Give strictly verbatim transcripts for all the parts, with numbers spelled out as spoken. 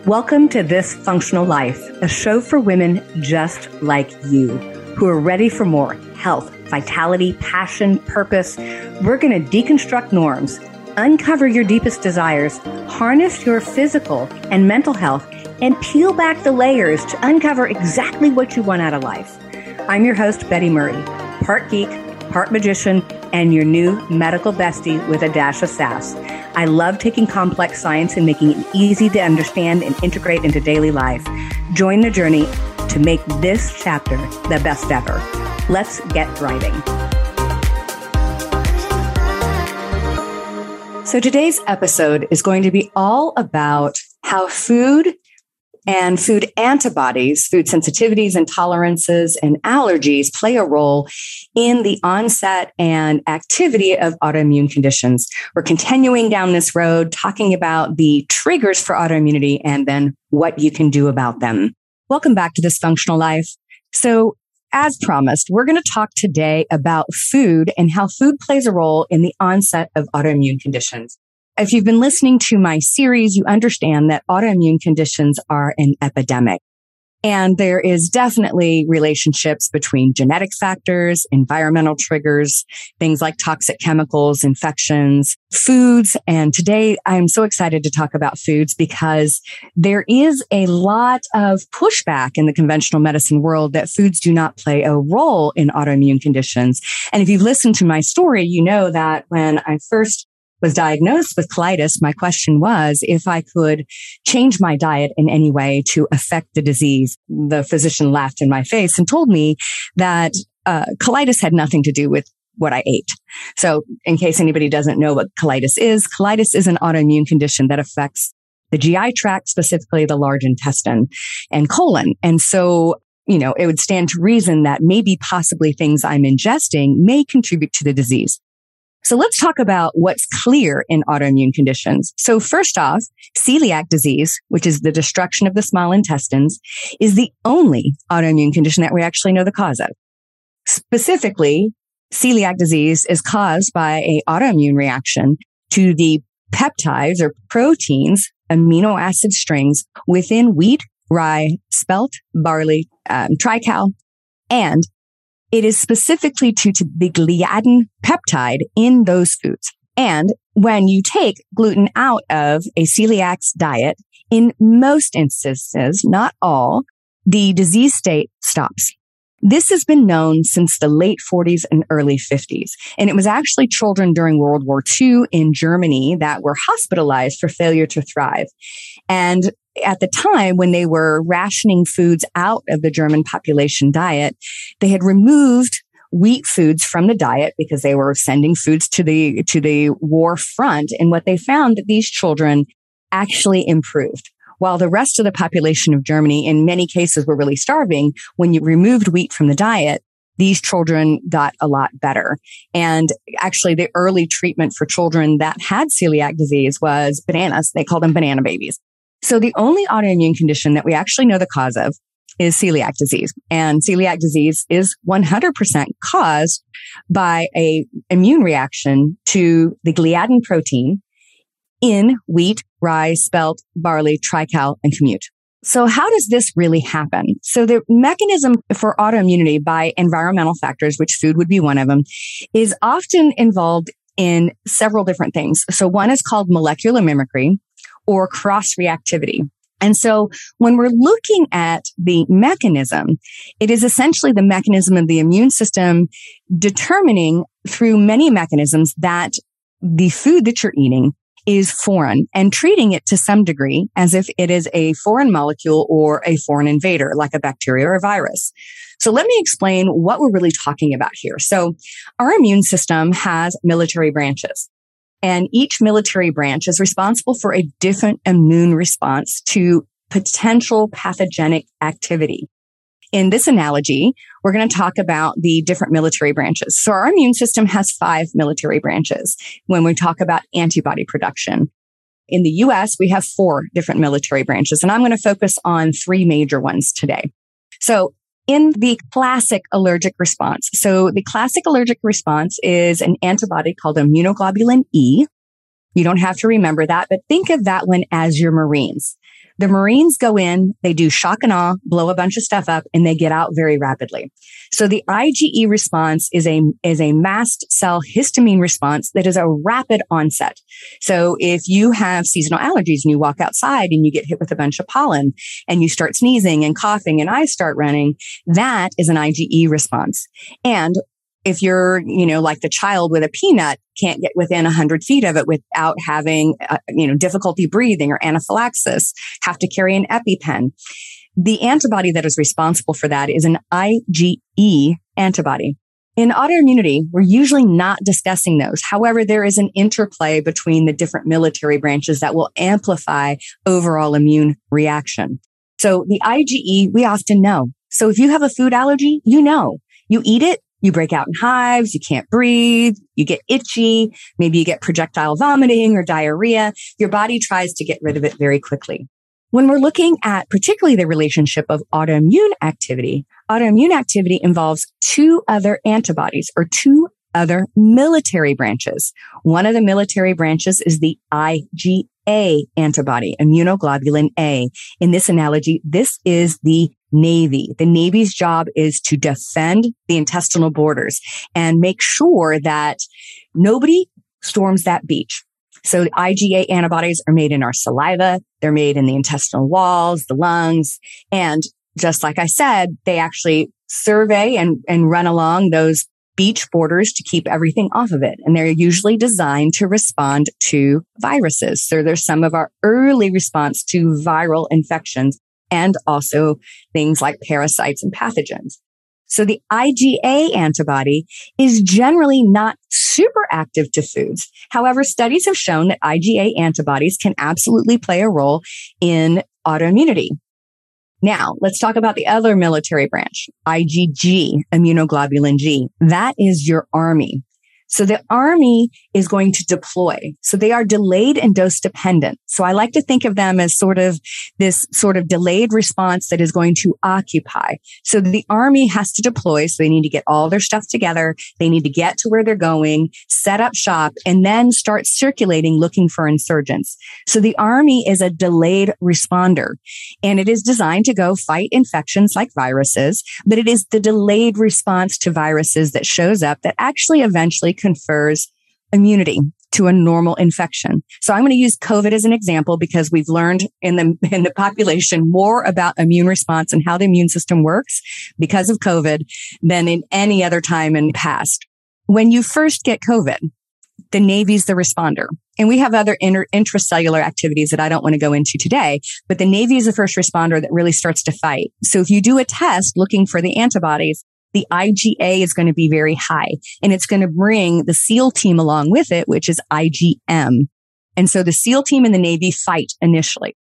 Welcome to This Functional Life, a show for women just like you, who are ready for more health, vitality, passion, purpose. We're going to deconstruct norms, uncover your deepest desires, harness your physical and mental health, and peel back the layers to uncover exactly what you want out of life. I'm your host, Betty Murray, part geek, part magician, and your new medical bestie with a dash of sass. I love taking complex science and making it easy to understand and integrate into daily life. Join the journey to make this chapter the best ever. Let's get thriving. So today's episode is going to be all about how food and food antibodies, food sensitivities, intolerances, and allergies play a role in the onset and activity of autoimmune conditions. We're continuing down this road, talking about the triggers for autoimmunity and then what you can do about them. Welcome back to This Functional Life. So, as promised, we're going to talk today about food and how food plays a role in the onset of autoimmune conditions. If you've been listening to my series, you understand that autoimmune conditions are an epidemic. And there is definitely relationships between genetic factors, environmental triggers, things like toxic chemicals, infections, foods. And today I'm so excited to talk about foods because there is a lot of pushback in the conventional medicine world that foods do not play a role in autoimmune conditions. And if you've listened to my story, you know that when I first was diagnosed with colitis, my question was if I could change my diet in any way to affect the disease. The physician laughed in my face and told me that uh, colitis had nothing to do with what I ate. So in case anybody doesn't know what colitis is, colitis is an autoimmune condition that affects the G I tract, specifically the large intestine and colon. And so, you know, it would stand to reason that maybe possibly things I'm ingesting may contribute to the disease. So let's talk about what's clear in autoimmune conditions. So first off, celiac disease, which is the destruction of the small intestines, is the only autoimmune condition that we actually know the cause of. Specifically, celiac disease is caused by an autoimmune reaction to the peptides or proteins, amino acid strings within wheat, rye, spelt, barley, um, trical, and it is specifically to, to the gliadin peptide in those foods. And when you take gluten out of a celiac's diet, in most instances, not all, the disease state stops. This has been known since the late forties and early fifties. And it was actually children during World War Two in Germany that were hospitalized for failure to thrive. And at the time when they were rationing foods out of the German population diet, they had removed wheat foods from the diet because they were sending foods to the, to the war front. And what they found that these children actually improved. While the rest of the population of Germany, in many cases, were really starving, when you removed wheat from the diet, these children got a lot better. And actually, the early treatment for children that had celiac disease was bananas. They called them banana babies. So the only autoimmune condition that we actually know the cause of is celiac disease. And celiac disease is one hundred percent caused by a immune reaction to the gliadin protein in wheat, rye, spelt, barley, trical, and kamut. So how does this really happen? So the mechanism for autoimmunity by environmental factors, which food would be one of them, is often involved in several different things. So one is called molecular mimicry or cross-reactivity. And so when we're looking at the mechanism, it is essentially the mechanism of the immune system determining through many mechanisms that the food that you're eating is foreign and treating it to some degree as if it is a foreign molecule or a foreign invader, like a bacteria or a virus. So let me explain what we're really talking about here. So our immune system has military branches. And each military branch is responsible for a different immune response to potential pathogenic activity. In this analogy, we're going to talk about the different military branches. So our immune system has five military branches when we talk about antibody production. In the U S, we have four different military branches, and I'm going to focus on three major ones today. So in the classic allergic response. So the classic allergic response is an antibody called immunoglobulin E. You don't have to remember that, but think of that one as your Marines. The Marines go in, they do shock and awe, blow a bunch of stuff up, and they get out very rapidly. So the IgE response is a, is a mast cell histamine response that is a rapid onset. So if you have seasonal allergies and you walk outside and you get hit with a bunch of pollen and you start sneezing and coughing and eyes start running, that is an IgE response. And if you're, you know, like the child with a peanut, can't get within one hundred feet of it without having, uh, you know, difficulty breathing or anaphylaxis, have to carry an EpiPen. The antibody that is responsible for that is an IgE antibody. In autoimmunity, we're usually not discussing those. However, there is an interplay between the different military branches that will amplify overall immune reaction. So the IgE, we often know. So if you have a food allergy, you know, you eat it, you break out in hives, you can't breathe, you get itchy, maybe you get projectile vomiting or diarrhea. Your body tries to get rid of it very quickly. When we're looking at particularly the relationship of autoimmune activity, autoimmune activity involves two other antibodies or two other military branches. One of the military branches is the IgA antibody, immunoglobulin A. In this analogy, this is the Navy. The Navy's job is to defend the intestinal borders and make sure that nobody storms that beach. So the IgA antibodies are made in our saliva. They're made in the intestinal walls, the lungs. And just like I said, they actually survey and, and run along those beach borders to keep everything off of it. And they're usually designed to respond to viruses. So there's some of our early response to viral infections and also things like parasites and pathogens. So the IgA antibody is generally not super active to foods. However, studies have shown that IgA antibodies can absolutely play a role in autoimmunity. Now, let's talk about the other military branch, IgG, immunoglobulin G. That is your army. So the army is going to deploy. So they are delayed and dose dependent. So I like to think of them as sort of this sort of delayed response that is going to occupy. So the army has to deploy. So they need to get all their stuff together. They need to get to where they're going, set up shop, and then start circulating looking for insurgents. So the army is a delayed responder, and it is designed to go fight infections like viruses, but it is the delayed response to viruses that shows up that actually eventually confers immunity to a normal infection. So I'm going to use COVID as an example because we've learned in the in the population more about immune response and how the immune system works because of COVID than in any other time in the past. When you first get COVID, the Navy's the responder. And we have other inter- intracellular activities that I don't want to go into today, but the Navy is the first responder that really starts to fight. So if you do a test looking for the antibodies, the IgA is going to be very high, and it's going to bring the SEAL team along with it, which is IgM. And so the SEAL team and the Navy fight initially.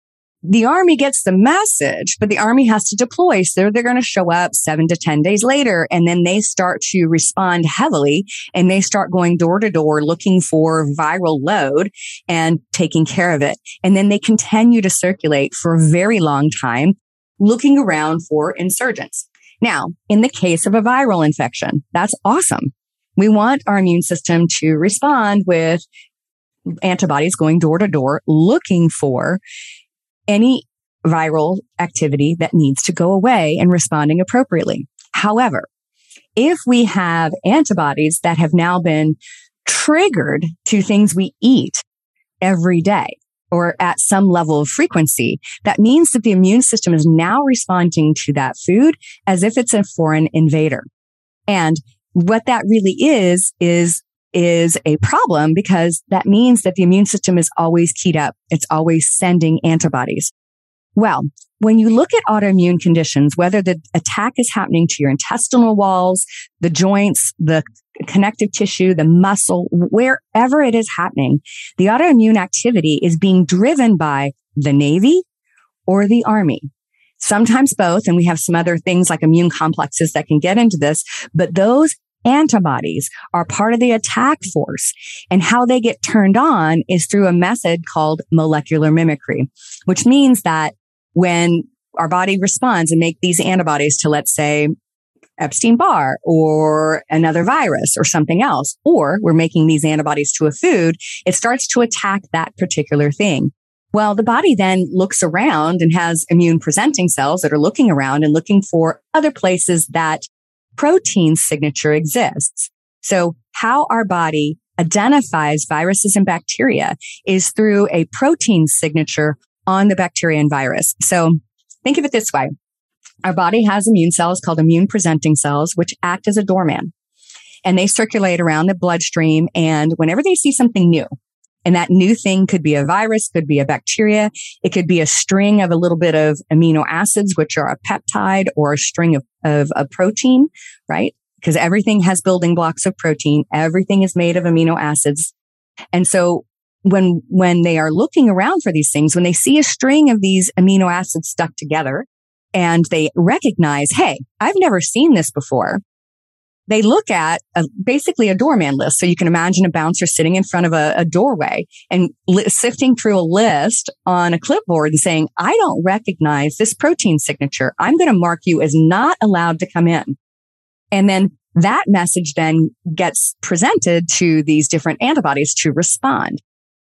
The Army gets the message, but the Army has to deploy. So they're going to show up seven to ten days later, and then they start to respond heavily, and they start going door to door looking for viral load and taking care of it. And then they continue to circulate for a very long time, looking around for insurgents. Now, in the case of a viral infection, that's awesome. We want our immune system to respond with antibodies going door to door, looking for any viral activity that needs to go away and responding appropriately. However, if we have antibodies that have now been triggered to things we eat every day, or at some level of frequency, that means that the immune system is now responding to that food as if it's a foreign invader. And what that really is, is, is a problem because that means that the immune system is always keyed up. It's always sending antibodies. Well, when you look at autoimmune conditions, whether the attack is happening to your intestinal walls, the joints, the connective tissue, the muscle, wherever it is happening, the autoimmune activity is being driven by the Navy or the Army. Sometimes both, and we have some other things like immune complexes that can get into this, but those antibodies are part of the attack force. And how they get turned on is through a method called molecular mimicry, which means that when our body responds and make these antibodies to, let's say, Epstein-Barr or another virus or something else, or we're making these antibodies to a food, it starts to attack that particular thing. Well, the body then looks around and has immune presenting cells that are looking around and looking for other places that protein signature exists. So how our body identifies viruses and bacteria is through a protein signature on the bacteria and virus. So think of it this way. Our body has immune cells called immune presenting cells, which act as a doorman. And they circulate around the bloodstream. And whenever they see something new, and that new thing could be a virus, could be a bacteria, it could be a string of a little bit of amino acids, which are a peptide, or a string of, of a protein, right? Because everything has building blocks of protein. Everything is made of amino acids. And so when, when they are looking around for these things, when they see a string of these amino acids stuck together and they recognize, hey, I've never seen this before. They look at a, basically a doorman list. So you can imagine a bouncer sitting in front of a, a doorway and li- sifting through a list on a clipboard and saying, I don't recognize this protein signature. I'm going to mark you as not allowed to come in. And then that message then gets presented to these different antibodies to respond.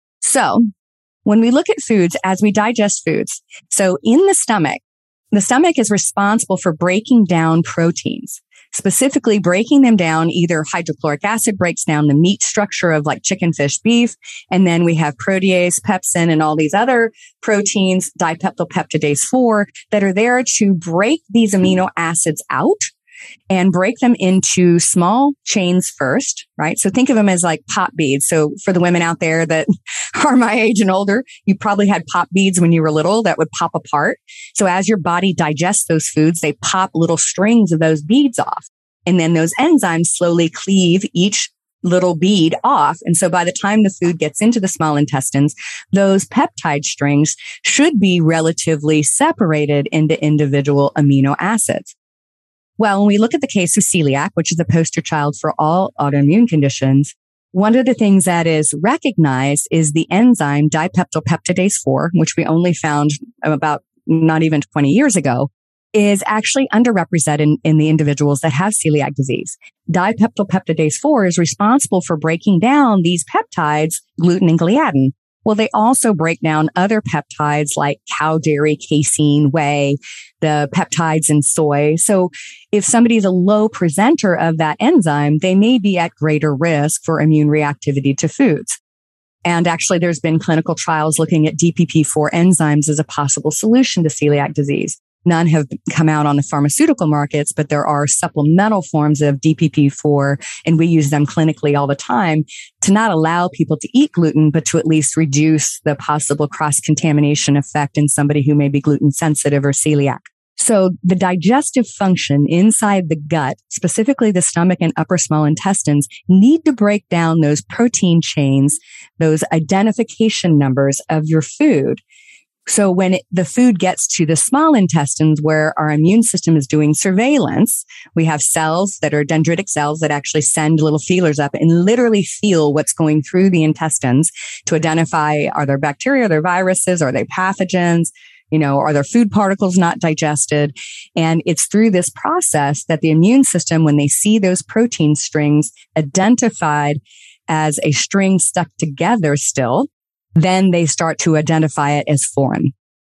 So when we look at foods, as we digest foods, so in the stomach, the stomach is responsible for breaking down proteins. Specifically breaking them down, either hydrochloric acid breaks down the meat structure of like chicken, fish, beef. And then we have protease, pepsin, and all these other proteins, dipeptidopeptidase four, that are there to break these amino acids out and break them into small chains first, right? So think of them as like pop beads. So for the women out there that are my age and older, you probably had pop beads when you were little that would pop apart. So as your body digests those foods, they pop little strings of those beads off. And then those enzymes slowly cleave each little bead off. And so by the time the food gets into the small intestines, those peptide strings should be relatively separated into individual amino acids. Well, when we look at the case of celiac, which is the poster child for all autoimmune conditions, one of the things that is recognized is the enzyme dipeptidopeptidase four, which we only found about not even twenty years ago, is actually underrepresented in, in the individuals that have celiac disease. Dipeptidopeptidase four is responsible for breaking down these peptides, gluten and gliadin. Well, they also break down other peptides like cow dairy, casein, whey, the peptides in soy. So if somebody is a low presenter of that enzyme, they may be at greater risk for immune reactivity to foods. And actually, there's been clinical trials looking at D P P four enzymes as a possible solution to celiac disease. None have come out on the pharmaceutical markets, but there are supplemental forms of D P P four, and we use them clinically all the time to not allow people to eat gluten, but to at least reduce the possible cross-contamination effect in somebody who may be gluten sensitive or celiac. So the digestive function inside the gut, specifically the stomach and upper small intestines, need to break down those protein chains, those identification numbers of your food. So when it, the food gets to the small intestines where our immune system is doing surveillance, we have cells that are dendritic cells that actually send little feelers up and literally feel what's going through the intestines to identify, are there bacteria, are there viruses, are they pathogens? You know, are there food particles not digested? And it's through this process that the immune system, when they see those protein strings identified as a string stuck together still, then they start to identify it as foreign.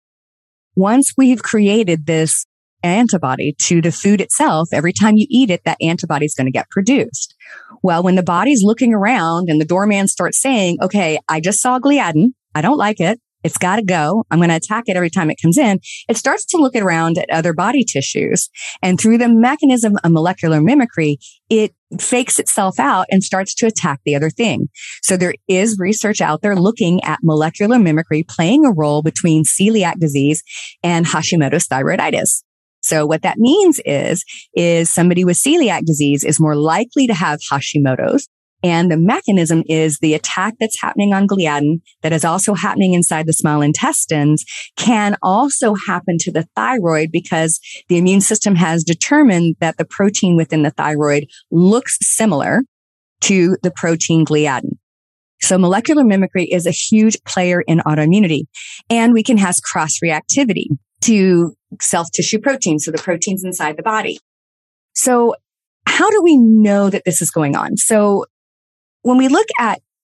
Once we've created this antibody to the food itself, every time you eat it, that antibody is going to get produced. Well, when the body's looking around and the doorman starts saying, okay, I just saw gliadin. I don't like it. It's got to go. I'm going to attack it every time it comes in. It starts to look around at other body tissues. And through the mechanism of molecular mimicry, it fakes itself out and starts to attack the other thing. So there is research out there looking at molecular mimicry playing a role between celiac disease and Hashimoto's thyroiditis. So what that means is, is somebody with celiac disease is more likely to have Hashimoto's. And the mechanism is the attack that's happening on gliadin that is also happening inside the small intestines can also happen to the thyroid because the immune system has determined that the protein within the thyroid looks similar to the protein gliadin. So molecular mimicry is a huge player in autoimmunity, and we can have cross-reactivity to self-tissue proteins, so the proteins inside the body. So how do we know that this is going on? So when we look at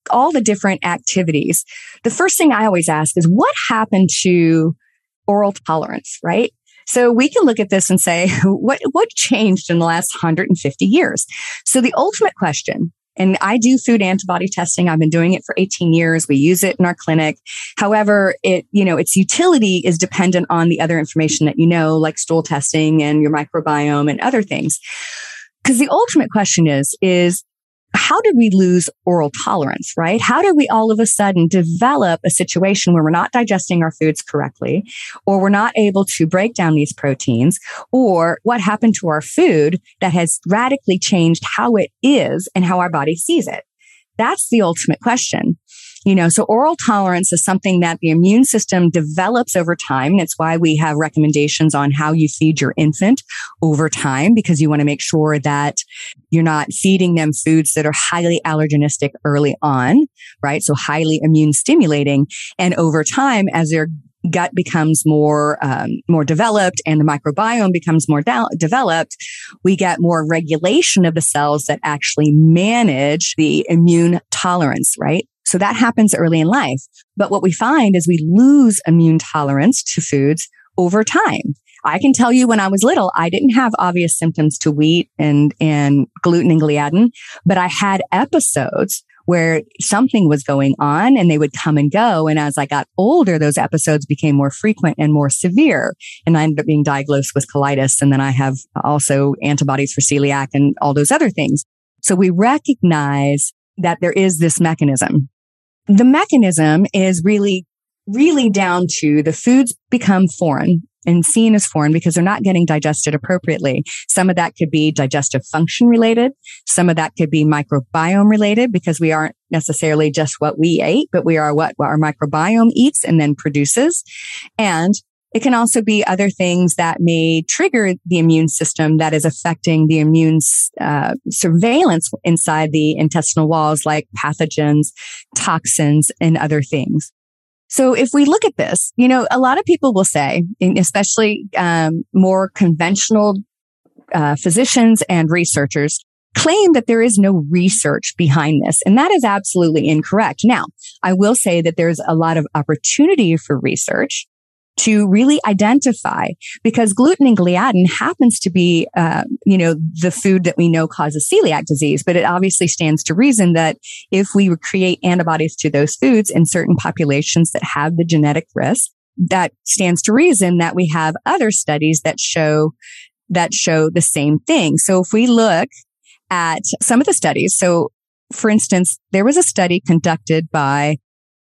all the different activities, the first thing I always ask is what happened to oral tolerance, right? So we can look at this and say, what, what changed in the last one hundred fifty years? So the ultimate question, and I do food antibody testing. I've been doing it for eighteen years. We use it in our clinic. However, it, you know, its utility is dependent on the other information that you know, like stool testing and your microbiome and other things. Because the ultimate question is, is how did we lose oral tolerance, right? How did we all of a sudden develop a situation where we're not digesting our foods correctly, or we're not able to break down these proteins, or what happened to our food that has radically changed how it is and how our body sees it? That's the ultimate question. You know, so oral tolerance is something that the immune system develops over time. And it's why we have recommendations on how you feed your infant over time, because you want to make sure that you're not feeding them foods that are highly allergenistic early on, right? So highly immune stimulating. And over time, as their gut becomes more um, more developed and the microbiome becomes more de- developed, we get more regulation of the cells that actually manage the immune tolerance, right? So that happens early in life. But what we find is we lose immune tolerance to foods over time. I can tell you when I was little, I didn't have obvious symptoms to wheat and, and gluten and gliadin, but I had episodes where something was going on and they would come and go. And as I got older, those episodes became more frequent and more severe. And I ended up being diagnosed with colitis. And then I have also antibodies for celiac and all those other things. So we recognize that there is this mechanism. The mechanism is really, really down to the foods become foreign and seen as foreign because they're not getting digested appropriately. Some of that could be digestive function related. Some of that could be microbiome related because we aren't necessarily just what we ate, but we are what, what our microbiome eats and then produces. And it can also be other things that may trigger the immune system that is affecting the immune uh, surveillance inside the intestinal walls, like pathogens, toxins, and other things. So if we look at this, you know, a lot of people will say, especially um, more conventional uh, physicians and researchers, claim that there is no research behind this. And that is absolutely incorrect. Now, I will say that there's a lot of opportunity for research to really identify, because gluten and gliadin happens to be, uh, you know, the food that we know causes celiac disease. But it obviously stands to reason that if we create antibodies to those foods in certain populations that have the genetic risk, that stands to reason that we have other studies that show that show the same thing. So if we look at some of the studies, so for instance, there was a study conducted by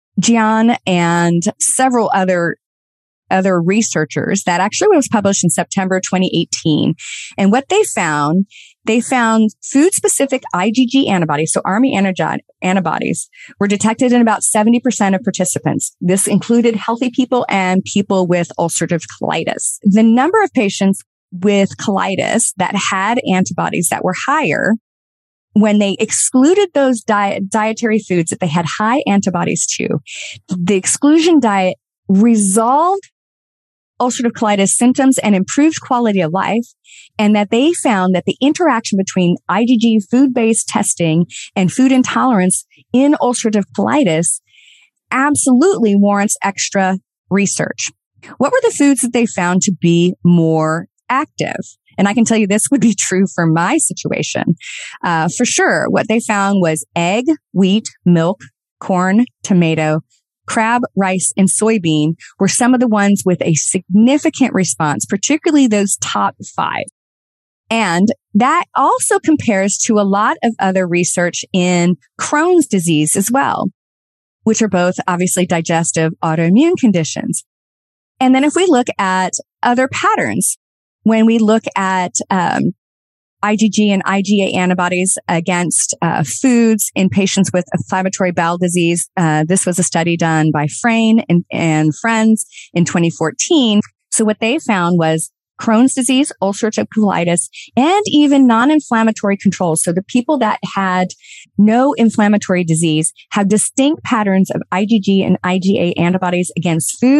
Jian and several other other researchers that actually was published in September twenty eighteen. And what they found, they found food-specific IgG antibodies, so army antibodies, were detected in about seventy percent of participants. This included healthy people and people with ulcerative colitis. The number of patients with colitis that had antibodies that were higher, when they excluded those diet, dietary foods that they had high antibodies to, the exclusion diet resolved ulcerative colitis symptoms and improved quality of life, and that they found that the interaction between IgG food-based testing and food intolerance in ulcerative colitis absolutely warrants extra research. What were the foods that they found to be more active? And I can tell you this would be true for my situation. Uh, for sure, what they found was egg, wheat, milk, corn, tomato, crab, rice, and soybean were some of the ones with a significant response, particularly those top five. And that also compares to a lot of other research in Crohn's disease as well, which are both obviously digestive autoimmune conditions. And then if we look at other patterns, when we look at um, IgG and IgA antibodies against uh, foods in patients with inflammatory bowel disease. Uh, this was a study done by Frayne and, and friends in twenty fourteen. So what they found was Crohn's disease, ulcerative colitis, and even non-inflammatory controls. So the people that had no inflammatory disease have distinct patterns of IgG and IgA antibodies against food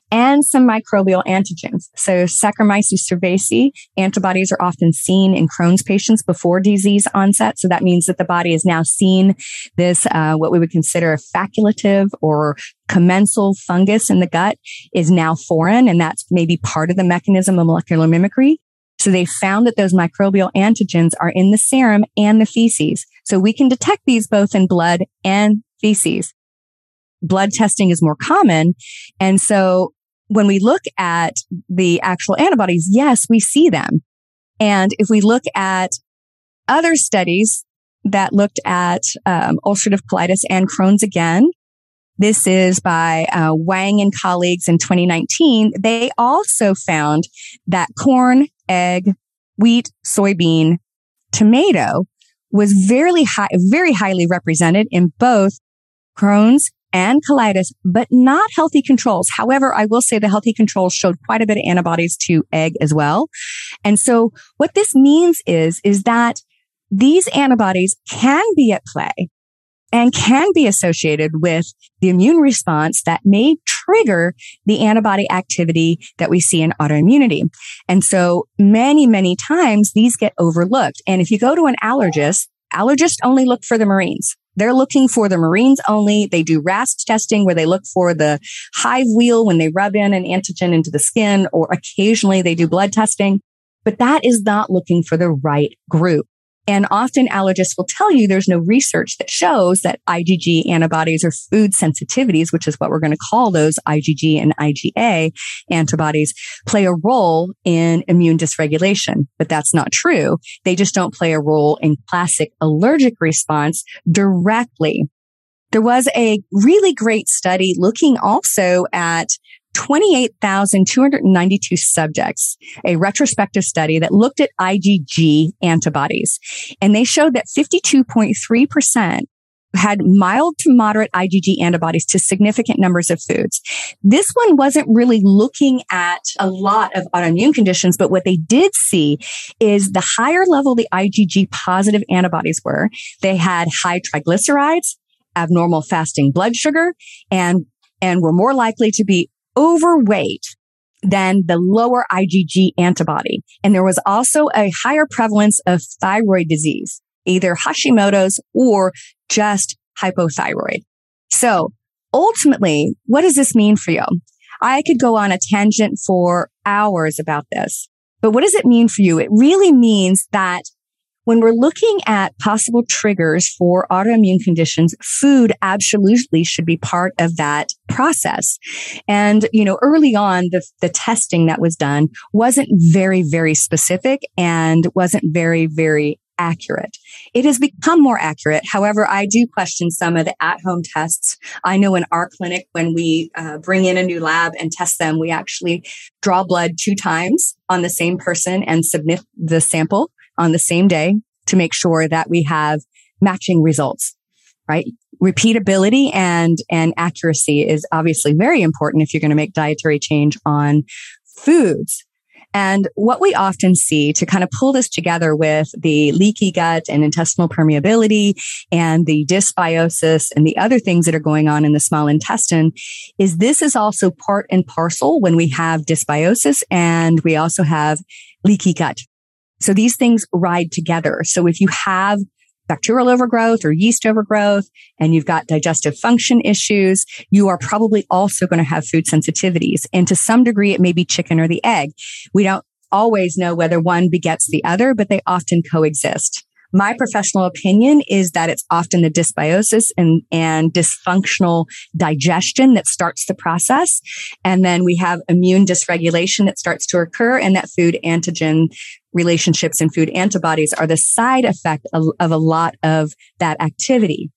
and some microbial antigens. So Saccharomyces cerevisiae antibodies are often seen in Crohn's patients before disease onset. So that means that the body has now seen this, uh, what we would consider a facultative or commensal fungus in the gut is now foreign. And that's maybe part of the mechanism of molecular mimicry. So they found that those microbial antigens are in the serum and the feces. So we can detect these both in blood and feces. Blood testing is more common. And so when we look at the actual antibodies, yes, we see them. And if we look at other studies that looked at um, ulcerative colitis and Crohn's again, this is by uh, Wang and colleagues in twenty nineteen. They also found that corn, egg, wheat, soybean, tomato was very high, very highly represented in both Crohn's and colitis, but not healthy controls. However, I will say the healthy controls showed quite a bit of antibodies to egg as well. And so what this means is, is that these antibodies can be at play and can be associated with the immune response that may trigger the antibody activity that we see in autoimmunity. And so many, many times these get overlooked. And if you go to an allergist, allergists only look for the marines. They're looking for the marines only. They do R A S testing where they look for the hive wheel when they rub in an antigen into the skin, or occasionally they do blood testing, but that is not looking for the right group. And often allergists will tell you there's no research that shows that IgG antibodies or food sensitivities, which is what we're going to call those IgG and IgA antibodies, play a role in immune dysregulation. But that's not true. They just don't play a role in classic allergic response directly. There was a really great study looking also at twenty-eight thousand two hundred ninety-two subjects, a retrospective study that looked at IgG antibodies. And they showed that fifty-two point three percent had mild to moderate IgG antibodies to significant numbers of foods. This one wasn't really looking at a lot of autoimmune conditions, but what they did see is the higher level the IgG positive antibodies were, they had high triglycerides, abnormal fasting blood sugar, and, and were more likely to be overweight than the lower IgG antibody. And there was also a higher prevalence of thyroid disease, either Hashimoto's or just hypothyroid. So ultimately, what does this mean for you? I could go on a tangent for hours about this, but what does it mean for you? It really means that when we're looking at possible triggers for autoimmune conditions, food absolutely should be part of that process. And, you know, early on, the, the testing that was done wasn't very, very specific and wasn't very, very accurate. It has become more accurate. However, I do question some of the at-home tests. I know in our clinic, when we uh, bring in a new lab and test them, we actually draw blood two times on the same person and submit the sample on the same day to make sure that we have matching results, right? Repeatability and, and accuracy is obviously very important if you're going to make dietary change on foods. And what we often see to kind of pull this together with the leaky gut and intestinal permeability and the dysbiosis and the other things that are going on in the small intestine is this is also part and parcel when we have dysbiosis and we also have leaky gut. So these things ride together. So if you have bacterial overgrowth or yeast overgrowth, and you've got digestive function issues, you are probably also going to have food sensitivities. And to some degree, it may be chicken or the egg. We don't always know whether one begets the other, but they often coexist. My professional opinion is that it's often the dysbiosis and, and dysfunctional digestion that starts the process. And then we have immune dysregulation that starts to occur, and that food antigen relationships and food antibodies are the side effect of, of a lot of that activity.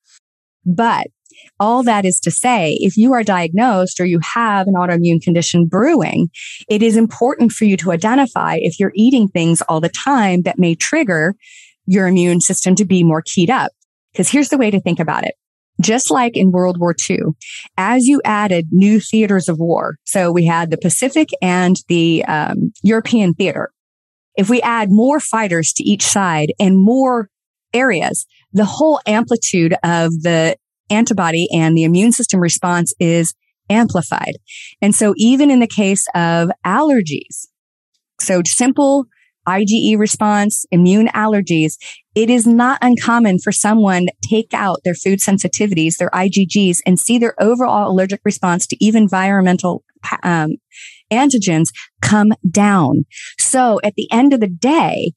But all that is to say, if you are diagnosed or you have an autoimmune condition brewing, it is important for you to identify if you're eating things all the time that may trigger your immune system to be more keyed up. Because here's the way to think about it. Just like in World War Two, as you added new theaters of war, so we had the Pacific and the um, European theater. If we add more fighters to each side and more areas, the whole amplitude of the antibody and the immune system response is amplified. And so even in the case of allergies, so simple I G E response, immune allergies, it is not uncommon for someone to take out their food sensitivities, their I G Gs, and see their overall allergic response to even environmental um, antigens come down. So at the end of the day,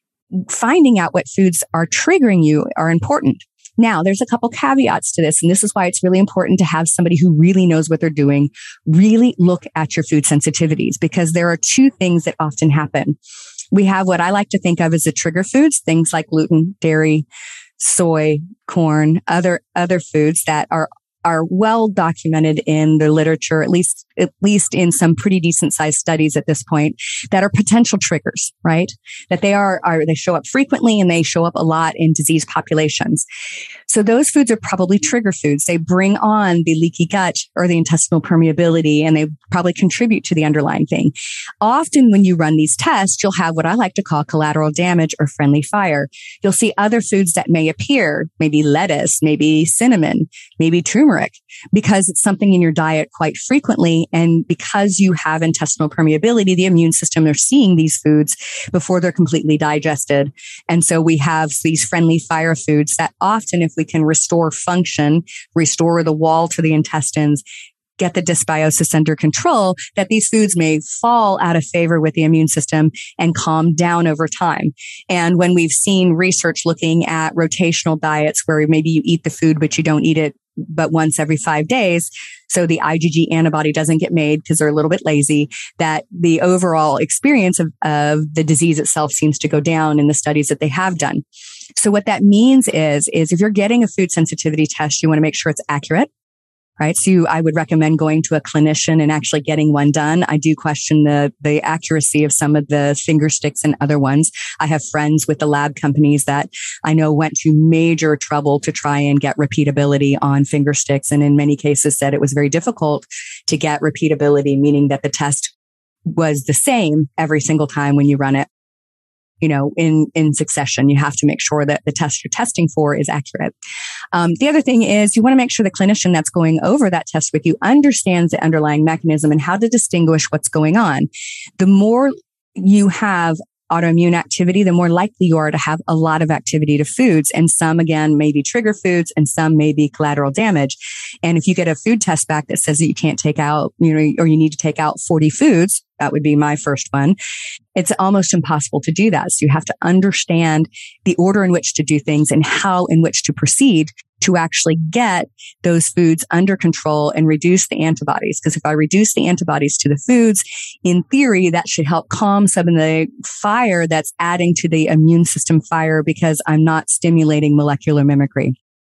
finding out what foods are triggering you are important. Now, there's a couple caveats to this, and this is why it's really important to have somebody who really knows what they're doing really look at your food sensitivities, because there are two things that often happen. We have what I like to think of as the trigger foods, things like gluten, dairy, soy, corn, other other foods that are are well documented in the literature, at least, at least in some pretty decent sized studies at this point, that are potential triggers, right? That they are, are, they show up frequently and they show up a lot in disease populations. So those foods are probably trigger foods. They bring on the leaky gut or the intestinal permeability, and they probably contribute to the underlying thing. Often when you run these tests, you'll have what I like to call collateral damage or friendly fire. You'll see other foods that may appear, maybe lettuce, maybe cinnamon, maybe turmeric, because it's something in your diet quite frequently. And because you have intestinal permeability, the immune system are seeing these foods before they're completely digested. And so we have these friendly fire foods that often, if we can restore function, restore the wall to the intestines, get the dysbiosis under control, that these foods may fall out of favor with the immune system and calm down over time. And when we've seen research looking at rotational diets where maybe you eat the food, but you don't eat it but once every five days, so the I G G antibody doesn't get made because they're a little bit lazy, that the overall experience of, of the disease itself seems to go down in the studies that they have done. So what that means is, is if you're getting a food sensitivity test, you want to make sure it's accurate. Right. So you, I would recommend going to a clinician and actually getting one done. I do question the, the accuracy of some of the finger sticks and other ones. I have friends with the lab companies that I know went to major trouble to try and get repeatability on finger sticks. And in many cases said it was very difficult to get repeatability, meaning that the test was the same every single time when you run it. You know, in, in succession, you have to make sure that the test you're testing for is accurate. Um, the other thing is you want to make sure the clinician that's going over that test with you understands the underlying mechanism and how to distinguish what's going on. The more you have autoimmune activity, the more likely you are to have a lot of activity to foods. And some, again, may be trigger foods and some may be collateral damage. And if you get a food test back that says that you can't take out, you know, or you need to take out forty foods, that would be my first one. It's almost impossible to do that. So you have to understand the order in which to do things and how in which to proceed to actually get those foods under control and reduce the antibodies. Because if I reduce the antibodies to the foods, in theory, that should help calm some of the fire that's adding to the immune system fire because I'm not stimulating molecular mimicry.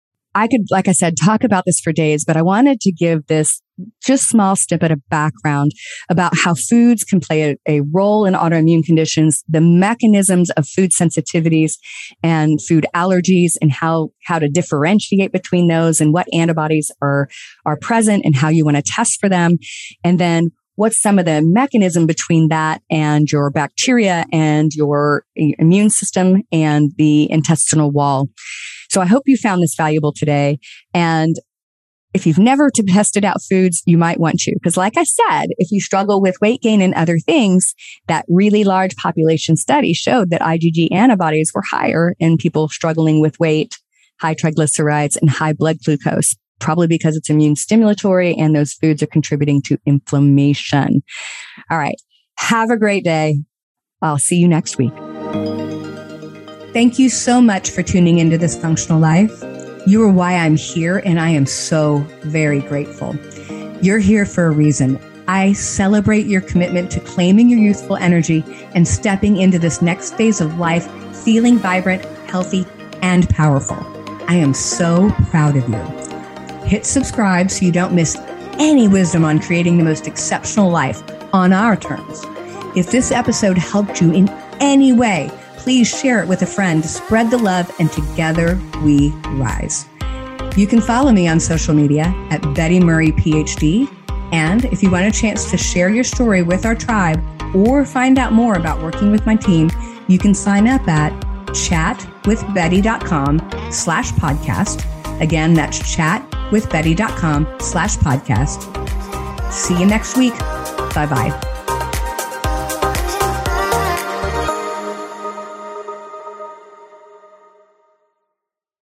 I could, like I said, talk about this for days, but I wanted to give this just small snippet of background about how foods can play a, a role in autoimmune conditions, the mechanisms of food sensitivities and food allergies, and how, how to differentiate between those and what antibodies are, are present and how you want to test for them. And then what's some of the mechanism between that and your bacteria and your immune system and the intestinal wall. So I hope you found this valuable today. And if you've never tested out foods, you might want to. Because like I said, if you struggle with weight gain and other things, that really large population study showed that I G G antibodies were higher in people struggling with weight, high triglycerides, and high blood glucose. Probably because it's immune stimulatory and those foods are contributing to inflammation. All right. Have a great day. I'll see you next week. Thank you so much for tuning into This Functional Life. You are why I'm here, and I am so very grateful. You're here for a reason. I celebrate your commitment to claiming your youthful energy and stepping into this next phase of life, feeling vibrant, healthy, and powerful. I am so proud of you. Hit subscribe so you don't miss any wisdom on creating the most exceptional life on our terms. If this episode helped you in any way, please share it with a friend to spread the love, and together we rise. You can follow me on social media at Betty Murray PhD. And if you want a chance to share your story with our tribe or find out more about working with my team, you can sign up at chatwithbetty.com slash podcast. Again, that's chatwithbetty.com slash podcast. See you next week. Bye bye.